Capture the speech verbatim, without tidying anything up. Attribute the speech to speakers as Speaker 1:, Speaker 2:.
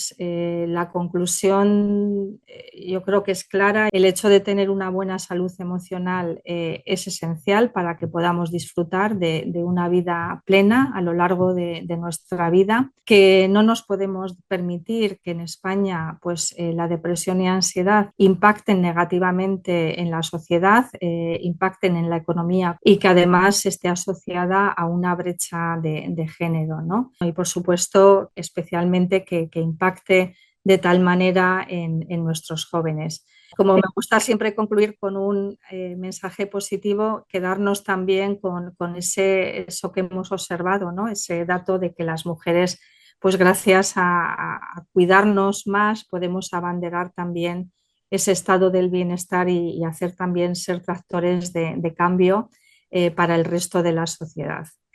Speaker 1: pues eh, la conclusión eh, yo creo que es clara. El hecho de tener una buena salud emocional eh, es esencial para que podamos disfrutar de, de una vida plena a lo largo de, de nuestra vida, que no nos podemos permitir que en España pues, eh, la depresión y ansiedad impacten negativamente en la sociedad, eh, impacten en la economía y que además esté asociada a una brecha de, de género, ¿no? Y por supuesto, especialmente que, que impacte de tal manera en, en, nuestros jóvenes. Como me gusta siempre concluir con un eh, mensaje positivo, quedarnos también con, con ese, eso que hemos observado, ¿no? Ese dato de que las mujeres, pues gracias a, a cuidarnos más, podemos abanderar también ese estado del bienestar y, y hacer también ser tractores de, de cambio eh, para el resto de la sociedad.